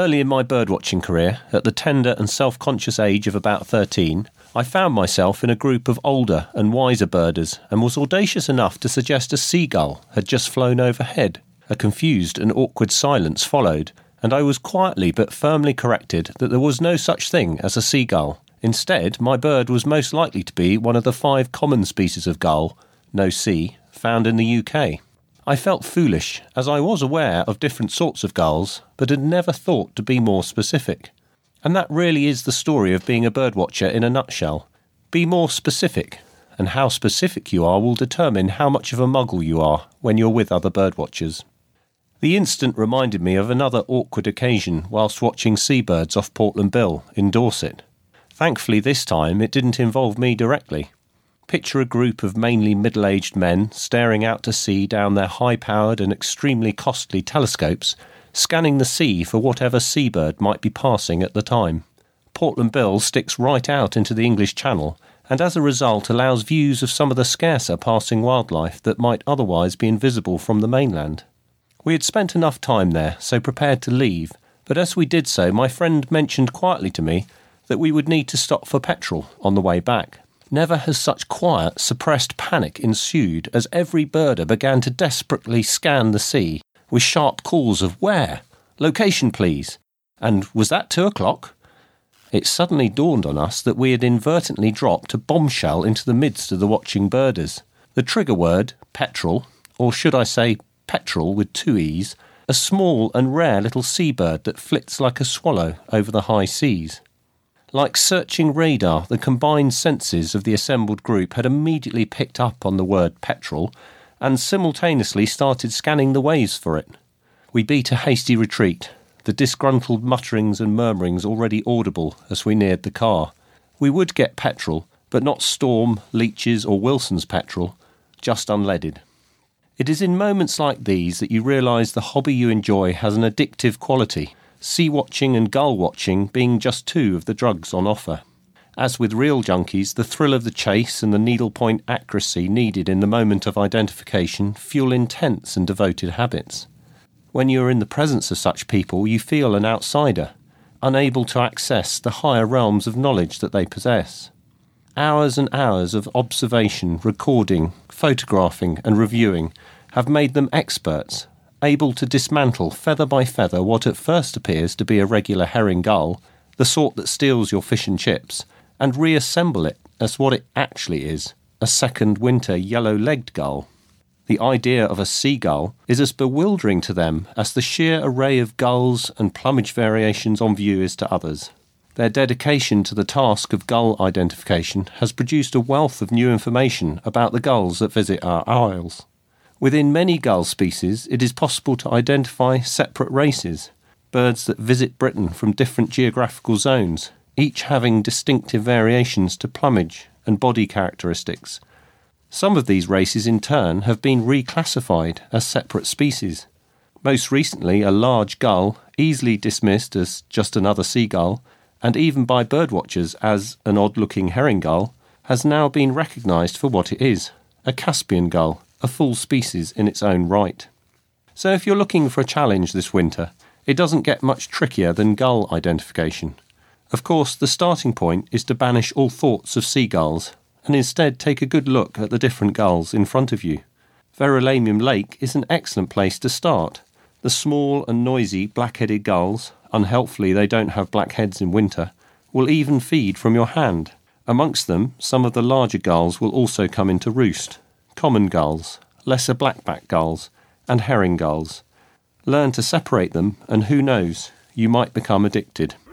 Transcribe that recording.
Early in my birdwatching career, at the tender and self-conscious age of about 13, I found myself in a group of older and wiser birders and was audacious enough to suggest a seagull had just flown overhead. A confused and awkward silence followed, and I was quietly but firmly corrected that there was no such thing as a seagull. Instead, my bird was most likely to be one of the 5 common species of gull, no C, found in the UK. I felt foolish, as I was aware of different sorts of gulls, but had never thought to be more specific. And that really is the story of being a birdwatcher in a nutshell. Be more specific, and how specific you are will determine how much of a muggle you are when you're with other birdwatchers. The incident reminded me of another awkward occasion whilst watching seabirds off Portland Bill in Dorset. Thankfully this time it didn't involve me directly. Picture a group of mainly middle-aged men staring out to sea down their high-powered and extremely costly telescopes, scanning the sea for whatever seabird might be passing at the time. Portland Bill sticks right out into the English Channel, and as a result allows views of some of the scarcer passing wildlife that might otherwise be invisible from the mainland. We had spent enough time there, so prepared to leave, but as we did so my friend mentioned quietly to me that we would need to stop for petrol on the way back. Never has such quiet, suppressed panic ensued as every birder began to desperately scan the sea with sharp calls of "Where? Location, please." And "Was that 2 o'clock?" It suddenly dawned on us that we had inadvertently dropped a bombshell into the midst of the watching birders. The trigger word, petrel, or should I say petrel with 2 E's, a small and rare little seabird that flits like a swallow over the high seas. Like searching radar, the combined senses of the assembled group had immediately picked up on the word petrel and simultaneously started scanning the waves for it. We beat a hasty retreat, the disgruntled mutterings and murmurings already audible as we neared the car. We would get petrel, but not Storm, Leach's or Wilson's petrel, just unleaded. It is in moments like these that you realise the hobby you enjoy has an addictive quality, sea watching and gull watching being just 2 of the drugs on offer. As with real junkies, the thrill of the chase and the needlepoint accuracy needed in the moment of identification fuel intense and devoted habits. When you are in the presence of such people, you feel an outsider, unable to access the higher realms of knowledge that they possess. Hours and hours of observation, recording, photographing and reviewing have made them experts, able to dismantle feather by feather what at first appears to be a regular herring gull, the sort that steals your fish and chips, and reassemble it as what it actually is, a second winter yellow-legged gull. The idea of a seagull is as bewildering to them as the sheer array of gulls and plumage variations on view is to others. Their dedication to the task of gull identification has produced a wealth of new information about the gulls that visit our isles. Within many gull species, it is possible to identify separate races, birds that visit Britain from different geographical zones, each having distinctive variations to plumage and body characteristics. Some of these races in turn have been reclassified as separate species. Most recently, a large gull, easily dismissed as just another seagull, and even by birdwatchers as an odd-looking herring gull, has now been recognised for what it is, a Caspian gull, a full species in its own right. So if you're looking for a challenge this winter, it doesn't get much trickier than gull identification. Of course, the starting point is to banish all thoughts of seagulls and instead take a good look at the different gulls in front of you. Verulamium Lake is an excellent place to start. The small and noisy black-headed gulls, unhelpfully they don't have black heads in winter, will even feed from your hand. Amongst them, some of the larger gulls will also come into roost. Common gulls, lesser blackback gulls, and herring gulls. Learn to separate them, and who knows, you might become addicted.